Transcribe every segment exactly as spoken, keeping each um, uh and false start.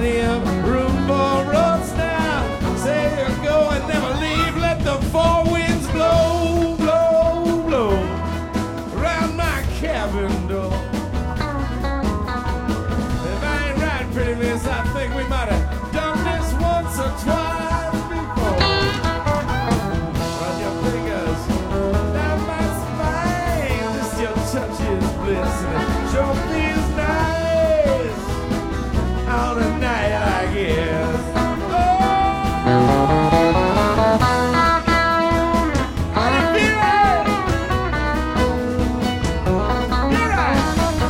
plenty of room for us now. Say you go and never leave. Let the four winds blow, blow, blow around my cabin door. If I ain't right, pretty miss, I think we might have done this once or twice before. Run your fingers down my spine, just your touch is bliss, and it sure feels nice on a night like this. Oh! How do you feel it? You're right.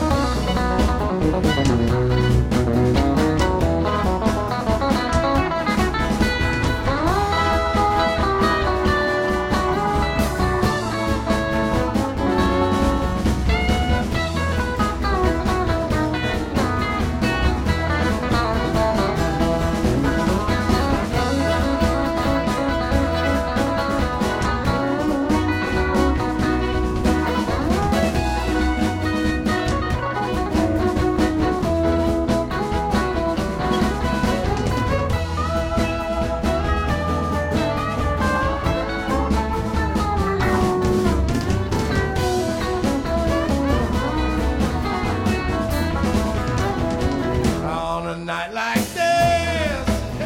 On a night like this,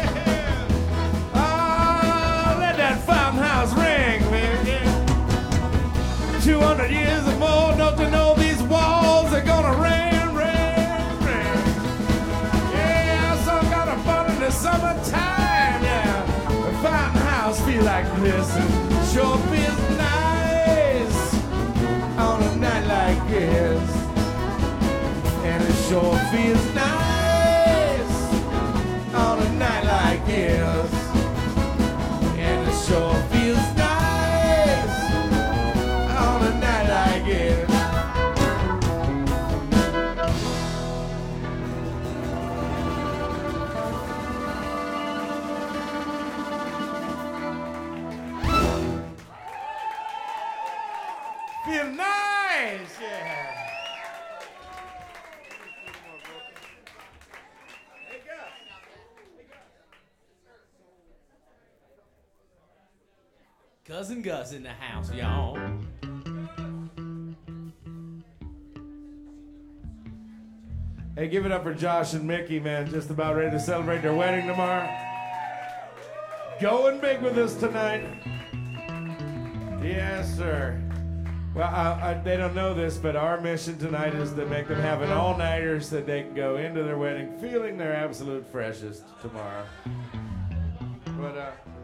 oh, let that farmhouse ring, baby. Two hundred years or more, don't you know these walls are gonna rain, rain, rain? Yeah, some got a fun in the summertime, yeah. The farmhouse feel like this, and sure feels nice on a night like this. And it sure feels nice on a night like this. And it sure feels nice on a night like this. Feel nice, yeah. Cousin Gus in the house, y'all. Hey, give it up for Josh and Mickey, man. Just about ready to celebrate their wedding tomorrow. Going big with us tonight. Yes, sir. Well, I, I, they don't know this, but our mission tonight is to make them have an all-nighter so that they can go into their wedding feeling their absolute freshest tomorrow. But, uh...